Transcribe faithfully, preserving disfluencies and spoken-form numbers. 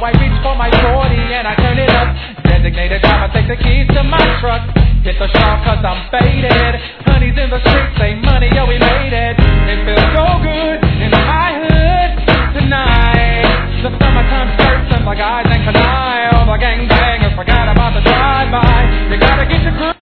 I reach for my forty and I turn it up. Designated driver, take the keys to my truck. Hit the shop cause I'm faded. Honey's in the street